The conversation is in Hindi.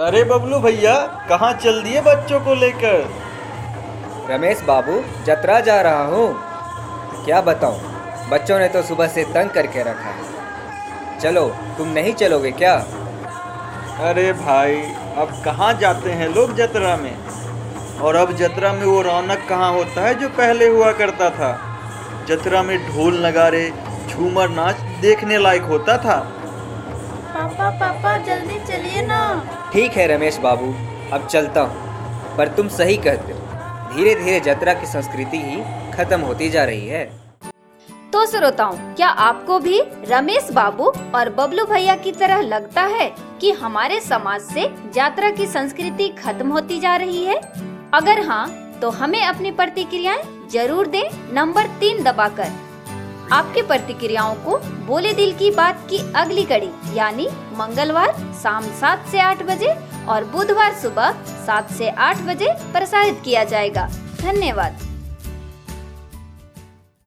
अरे बबलू भैया, कहाँ चल दिए बच्चों को लेकर? रमेश बाबू, जतरा जा रहा हूँ। क्या बताऊँ, बच्चों ने तो सुबह से तंग करके रखा है। चलो, तुम नहीं चलोगे क्या? अरे भाई, अब कहाँ जाते हैं लोग जतरा में। और अब जतरा में वो रौनक कहाँ होता है जो पहले हुआ करता था। जतरा में ढोल नगाड़े, झूमर नाच देखने लायक होता था। पापा पापा जल्दी चलिए ना। ठीक है रमेश बाबू, अब चलता हूँ। पर तुम सही कहते हो, धीरे धीरे जतरा की संस्कृति ही खत्म होती जा रही है। तो श्रोताओं, क्या आपको भी रमेश बाबू और बबलू भैया की तरह लगता है कि हमारे समाज से यात्रा की संस्कृति खत्म होती जा रही है? अगर हाँ, तो हमें अपनी प्रतिक्रियाएं जरूर दें नंबर 3 दबाकर। आपकी प्रतिक्रियाओं को बोले दिल की बात की अगली कड़ी यानी मंगलवार शाम 7 से 8 बजे और बुधवार सुबह 7 से 8 बजे प्रसारित किया जाएगा। धन्यवाद।